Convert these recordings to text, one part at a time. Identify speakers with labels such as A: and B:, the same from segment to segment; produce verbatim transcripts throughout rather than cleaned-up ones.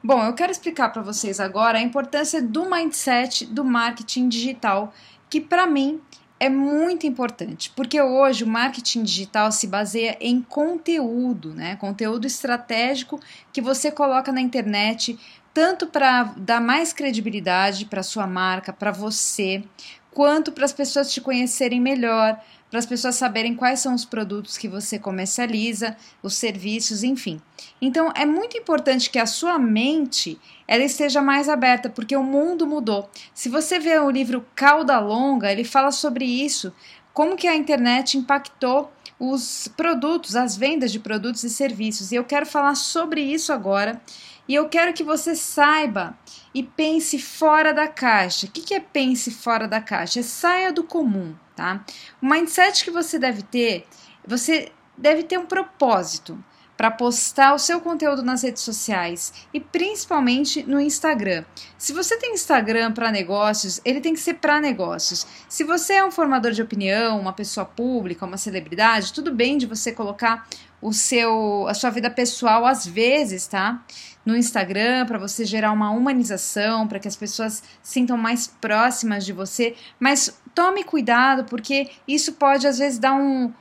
A: Bom, eu quero explicar para vocês agora a importância do mindset do marketing digital, que para mim é muito importante, porque hoje o marketing digital se baseia em conteúdo, né? Conteúdo estratégico que você coloca na internet, tanto para dar mais credibilidade para sua marca, para você, quanto para as pessoas te conhecerem melhor, para as pessoas saberem quais são os produtos que você comercializa, os serviços, enfim. Então é muito importante que a sua mente ela esteja mais aberta, porque o mundo mudou. Se você vê o livro Cauda Longa, ele fala sobre isso, como que a internet impactou os produtos, as vendas de produtos e serviços. E eu quero falar sobre isso agora. E eu quero que você saiba e pense fora da caixa. O que é pense fora da caixa? É saia do comum, tá? O mindset que você deve ter, você deve ter um propósito para postar o seu conteúdo nas redes sociais e principalmente no Instagram. Se você tem Instagram para negócios, ele tem que ser para negócios. Se você é um formador de opinião, uma pessoa pública, uma celebridade, tudo bem de você colocar o seu, a sua vida pessoal às vezes, tá? No Instagram, para você gerar uma humanização, para que as pessoas sintam mais próximas de você, mas tome cuidado, porque isso pode às vezes dar um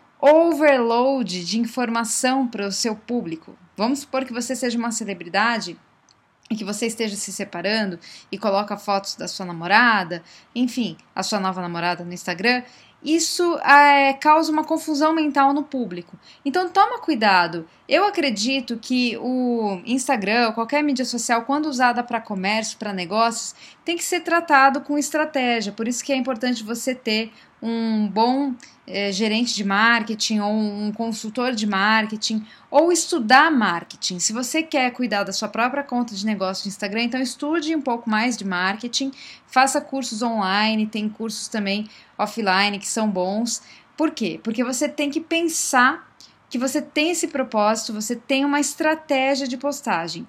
A: overload de informação para o seu público. Vamos supor que você seja uma celebridade e que você esteja se separando e coloca fotos da sua namorada, enfim, a sua nova namorada no Instagram. Isso é, causa uma confusão mental no público. Então toma cuidado. Eu acredito que o Instagram, qualquer mídia social, quando usada para comércio, para negócios, tem que ser tratado com estratégia. Por isso que é importante você ter um bom é, gerente de marketing ou um consultor de marketing ou estudar marketing. Se você quer cuidar da sua própria conta de negócio no Instagram, então estude um pouco mais de marketing, faça cursos online, tem cursos também offline que são bons. Por quê? Porque você tem que pensar que você tem esse propósito, você tem uma estratégia de postagem.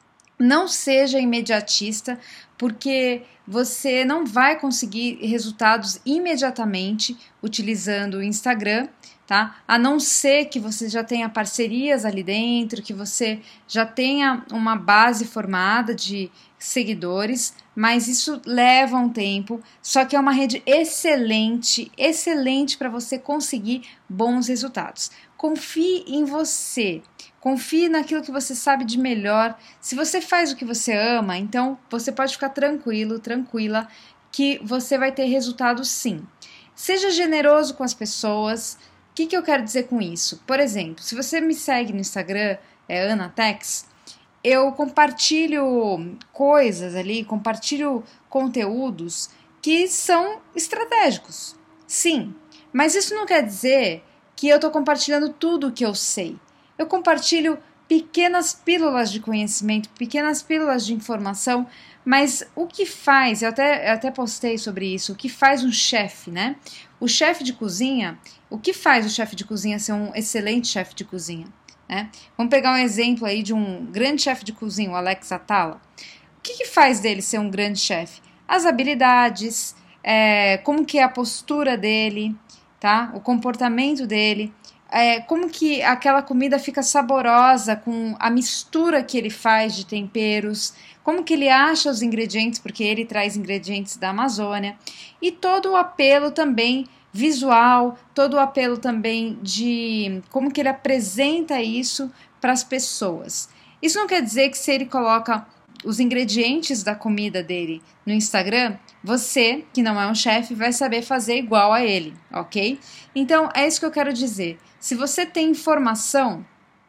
A: Não seja imediatista, porque você não vai conseguir resultados imediatamente utilizando o Instagram, tá? A não ser que você já tenha parcerias ali dentro, que você já tenha uma base formada de seguidores, mas isso leva um tempo, só que é uma rede excelente, excelente para você conseguir bons resultados. Confie em você. Confie naquilo que você sabe de melhor. Se você faz o que você ama, então você pode ficar tranquilo, tranquila, que você vai ter resultado sim. Seja generoso com as pessoas. O que, que eu quero dizer com isso? Por exemplo, se você me segue no Instagram, é Anatex, eu compartilho coisas ali, compartilho conteúdos que são estratégicos. Sim, mas isso não quer dizer que eu estou compartilhando tudo o que eu sei. Eu compartilho pequenas pílulas de conhecimento, pequenas pílulas de informação, mas o que faz, eu até, eu até postei sobre isso, o que faz um chefe, né? O chefe de cozinha, o que faz o chefe de cozinha ser um excelente chefe de cozinha? Né? Vamos pegar um exemplo aí de um grande chefe de cozinha, o Alex Atala. O que, que faz dele ser um grande chefe? As habilidades, é, como que é a postura dele, tá? O comportamento dele. É, como que aquela comida fica saborosa com a mistura que ele faz de temperos, como que ele acha os ingredientes, porque ele traz ingredientes da Amazônia, e todo o apelo também visual, todo o apelo também de como que ele apresenta isso para as pessoas. Isso não quer dizer que se ele coloca os ingredientes da comida dele no Instagram, você, que não é um chefe, vai saber fazer igual a ele, ok? Então, é isso que eu quero dizer. Se você tem informação,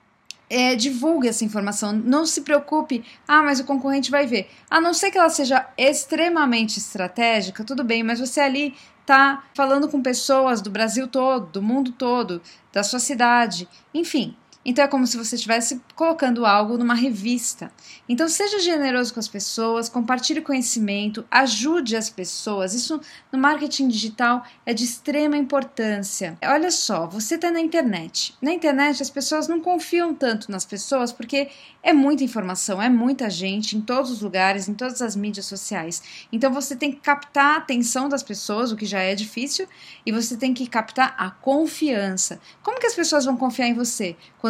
A: é, divulgue essa informação. Não se preocupe, ah, mas o concorrente vai ver. A não ser que ela seja extremamente estratégica, tudo bem, mas você ali está falando com pessoas do Brasil todo, do mundo todo, da sua cidade, enfim. Então é como se você estivesse colocando algo numa revista. Então seja generoso com as pessoas, compartilhe conhecimento, ajude as pessoas. Isso no marketing digital é de extrema importância. Olha só, você está na internet. Na internet as pessoas não confiam tanto nas pessoas porque é muita informação, é muita gente em todos os lugares, em todas as mídias sociais. Então você tem que captar a atenção das pessoas, o que já é difícil, e você tem que captar a confiança. Como que as pessoas vão confiar em você? Quando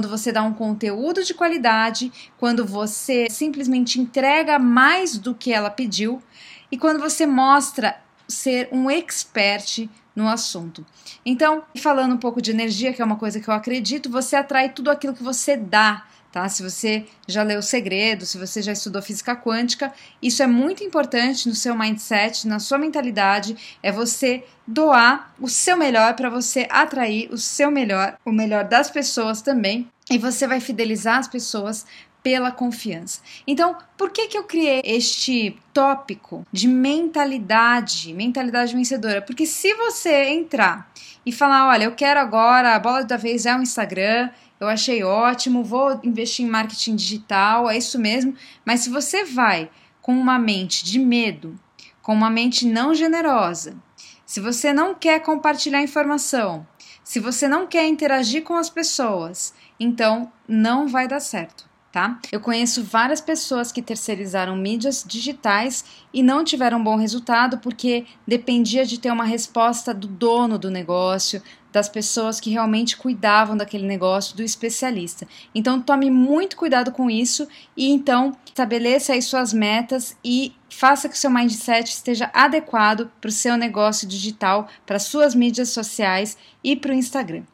A: quando você dá um conteúdo de qualidade, quando você simplesmente entrega mais do que ela pediu e quando você mostra ser um expert no assunto. Então, falando um pouco de energia, que é uma coisa que eu acredito, você atrai tudo aquilo que você dá, tá? Se você já leu O Segredo, se você já estudou física quântica, isso é muito importante no seu mindset, na sua mentalidade, é você doar o seu melhor para você atrair o seu melhor, o melhor das pessoas também, e você vai fidelizar as pessoas pela confiança. Então, por que que eu criei este tópico de mentalidade, mentalidade vencedora? Porque se você entrar e falar, olha, eu quero agora, a bola da vez é o Instagram, eu achei ótimo, vou investir em marketing digital, é isso mesmo, mas se você vai com uma mente de medo, com uma mente não generosa, se você não quer compartilhar informação, se você não quer interagir com as pessoas, então não vai dar certo. Tá? Eu conheço várias pessoas que terceirizaram mídias digitais e não tiveram bom resultado porque dependia de ter uma resposta do dono do negócio, das pessoas que realmente cuidavam daquele negócio, do especialista. Então tome muito cuidado com isso e então estabeleça aí suas metas e faça que o seu mindset esteja adequado para o seu negócio digital, para suas mídias sociais e para o Instagram.